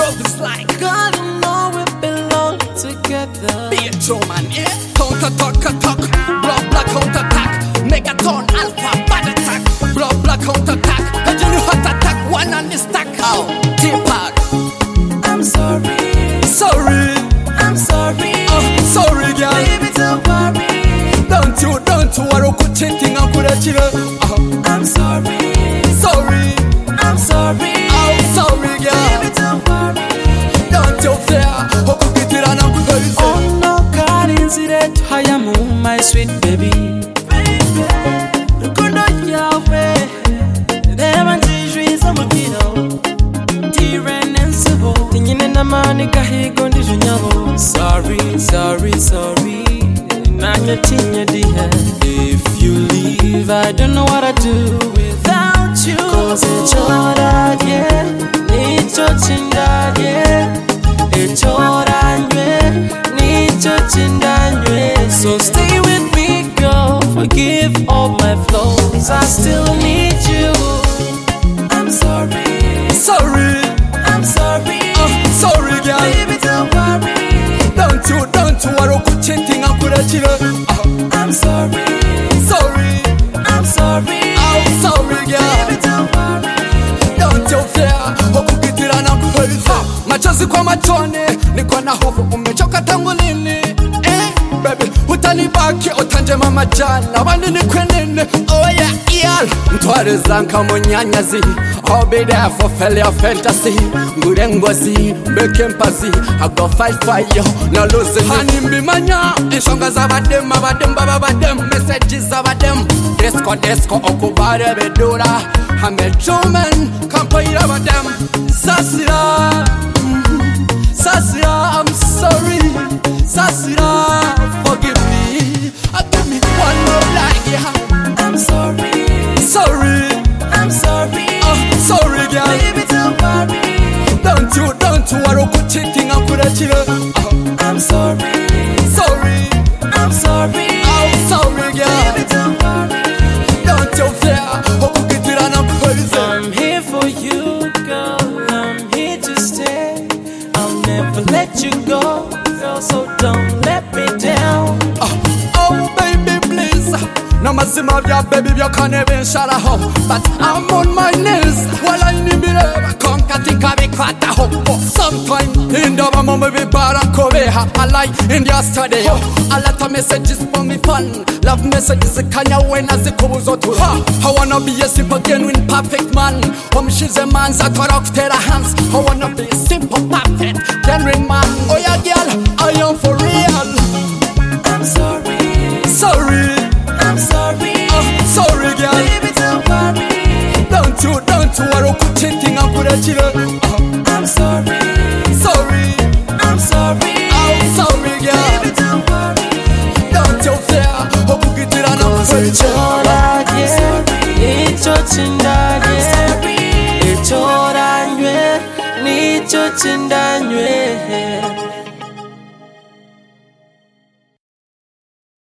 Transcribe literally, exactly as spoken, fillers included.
love is like. God, you know we belong together. Be a true man, yeah. Counter talk, talk, block, block, counter attack. Megaton, alpha, bad attack. Block, block, counter attack. And you know hot attack, one on the stack. Oh, T-Pod. I'm sorry. Sorry. I'm sorry. Oh, sorry, girl. Baby, don't worry. Don't you, don't you worry, good chinting and good at you. I'm sorry. Sorry. I'm sorry. Oh, sorry, girl. Baby, don't worry. Don't you fear. Oh, good it and I'm crazy. Oh no, God is it. I am my sweet baby. Baby, good on Yahweh. There are trees on my pillow. Tyrann and Sibo. Thinking in the money, Kahi condition. Sorry, sorry, sorry. If you leave, I don't know what I'd do without you. Cause it's your dad, yeah. It's your chinda, yeah. It's your dad, yeah. It's your chinda, yeah. So stay with me, girl. Forgive all my flaws. I still need you. I'm sorry. Sorry. I'm sorry. Oh, sorry, girl. Baby, don't worry. Don't you, don't you worry, good chinting and good at you. I'm sorry. Sorry. I'm sorry. Oh, sorry, girl. Baby, don't worry. Don't you fear. Oh, good it and I'm crazy. Machozi kwa machone, niko na hofu umechoka tangu lini? Eh, baby, utanibaki utanje mama jana, wandi ni kwenene. Oh yeah, yeah. Ntware zanka munyanyazi. I'll be there for failure fantasy. Ngure ngozi, mbeke mpazi. I go fight for you, no lose it. Hani mbimanya, inshonga za badem, badem, baba badem. Messages za badem. Desko, desko, okubare bedura. I'm a German, kampaira badem. Sasira, Sasira, I'm sorry. Sasira, forgive me. I give me one more like yeah. I'm sorry. Sorry. I'm sorry. Oh, sorry, girl. Baby, don't worry. Don't you, don't you worry, good chinting and good at you. Oh, I'm sorry. sorry. I'm sorry. Oh, sorry, girl. Baby, don't worry. Don't you fear. Oh, good it and I'm crazy. I'm here for you, girl. I'm here to stay. I'll never let you go, girl. So don't let me down. Oh, oh baby, please. No mazima vya baby vya kanebe shara ho. But I'm on my knees. While I need me to come katika bikwata ho. Sometime in the mama be barakobeha. I like in yesterday. A lot of messages for me fun. Love messages kanya when as the kubuzo to. I wanna be a simple genuine perfect man. Um she's a man that rock tera hands. I wanna be a simple perfect genuine man. Oh yeah girl, I am for real. I'm sorry. Sorry. I'm sorry. Oh, sorry, girl. Baby, don't worry. Don't you, don't you worry, good chinting and good at you. Oh, I'm sorry. sorry. I'm sorry. Oh, sorry, girl. Baby, don't worry. Don't you fear. Oh, good it and I'm Cause it's your dad, yeah. It's your chinda, yeah. It's your dad, yeah. It's your chinda, yeah.